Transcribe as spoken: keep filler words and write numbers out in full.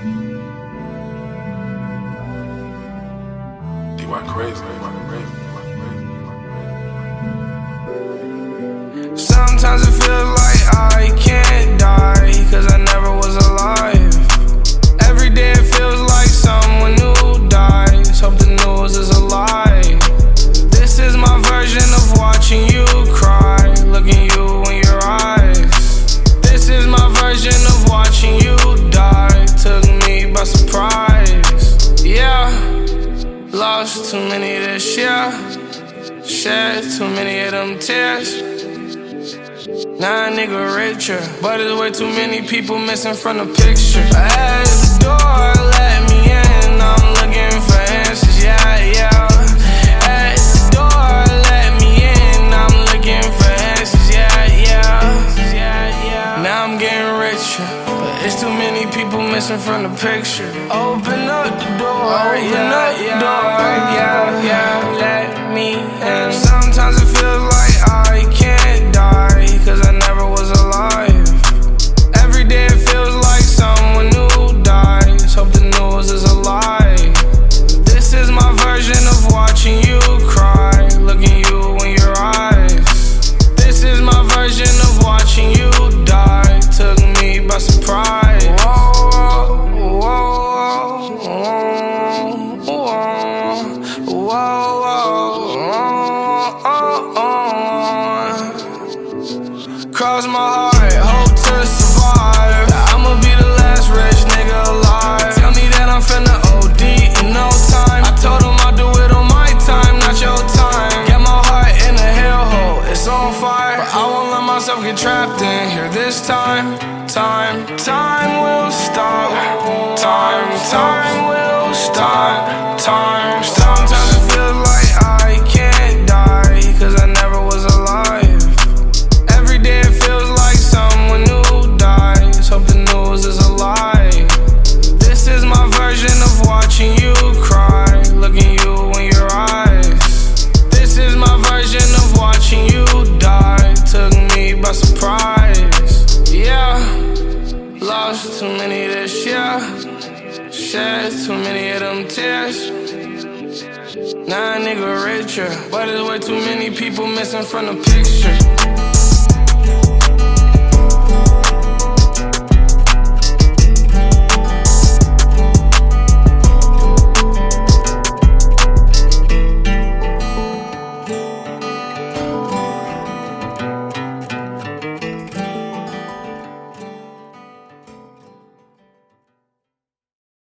D Y crazy, D Y crazy. Sometimes it feels like I can't die, cause I never was alive. Every day it feels like someone new dies. Hope the news is a lie. This is my version of watching you cry, looking you in your eyes. This is my version of watching you die. Took me by surprise. Yeah, lost too many this year. Shed too many of them tears. Now a nigga richer, but there's way too many people missing from the picture. At the door, let me in, I'm looking for answers, yeah, yeah. At the door, let me in, I'm looking for answers, yeah, yeah. Now I'm getting richer, but it's too many people missing from the picture. Open up the door, open yeah, up the yeah, door, yeah, yeah, let me in. Sometimes it feels like I can't die, cause I never was alive. Every day it feels like someone new dies. Hope the news is a lie. This is my version of watching you cry, looking you in your eyes. This is my version of watching you die. Took me by surprise. Whoa, whoa, whoa, whoa, whoa, whoa, whoa. Cross my heart, hope to survive. I'ma be the last rich nigga alive. Tell me that I'm finna O D in no time. I told him I'll do it on my time, not your time. Get my heart in a hellhole, it's on fire, but I won't let myself get trapped in here this time. Time, time will stop. Time, time will stop. Time, sometimes it feels like I can't die, cause I never was alive. Every day it feels like someone new dies. Hope the news is a lie. This is my version of watching you cry, looking you in your eyes. This is my version of watching you die. Took me by surprise. Yeah, lost too many this year. Shed too many of them tears. Now a nigga richer, but there's way too many people missing from the picture.